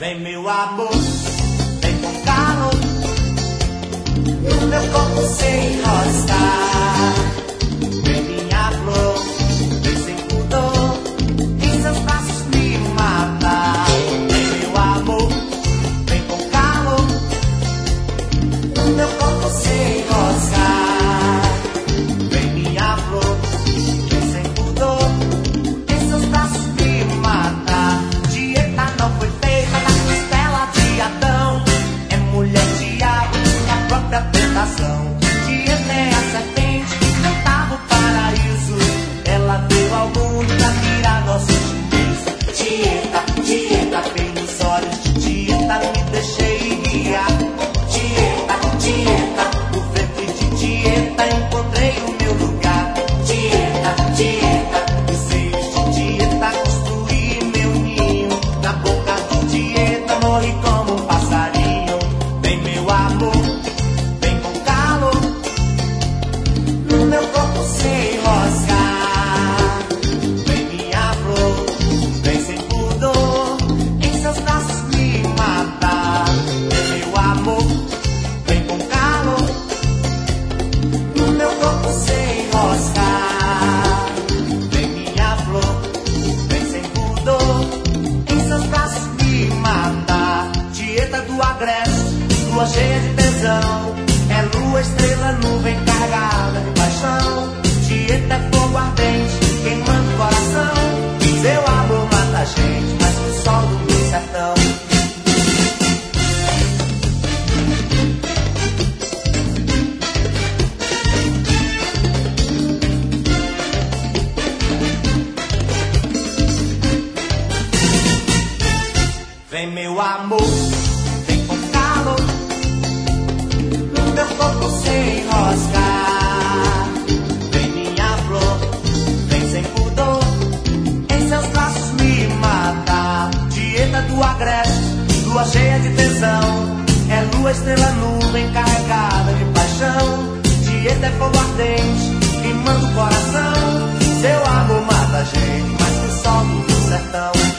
Vem meu amor, vem com calor, no meu corpo sem enroscar. Vem minha flor, vem sem pudor, em seus braços me matar. Vem meu amor, vem com calor, no meu corpo sem enroscar. Vem minha flor, vem sem pudor, em seus braços me matar. Dieta não foi feita na costela de Adão, é mulher diabo na própria tentação. Dieta é a serpente que cantava o paraíso, ela veio ao mundo pra tirar nosso juízo. Dieta, dieta, bem nos olhos de dieta me deixei guiar. Dieta, dieta, no ventre de dieta encontrei o meu lugar. Dieta, dieta, nos seios de dieta construí meu ninho. Na boca de dieta morri como um passarinho. Vem meu amor, vem com calor, no meu corpo sem enroscar. Vem minha flor, vem sem pudor, em seus braços me matar. Vem meu amor, vem com calor, no meu corpo sem enroscar. Vem minha flor, vem sem pudor, em seus braços me matar. Dieta do agreste, lua cheia de tesão, é lua, estrela, nuvem carregada de paixão. Dieta é fogo ardente, queimando o coração. Seu amor mata a gente, mais que o sol do sertão. Vem meu amor, vem com calor, no meu corpo sem enroscar. Vem minha flor, vem sem pudor, em seus braços me matar. Dieta do agreste, lua cheia de tesão, é lua, estrela, nuvem carregada de paixão. Dieta é fogo ardente, queimando o coração. Seu amor mata a gente, mais que o sol do sertão.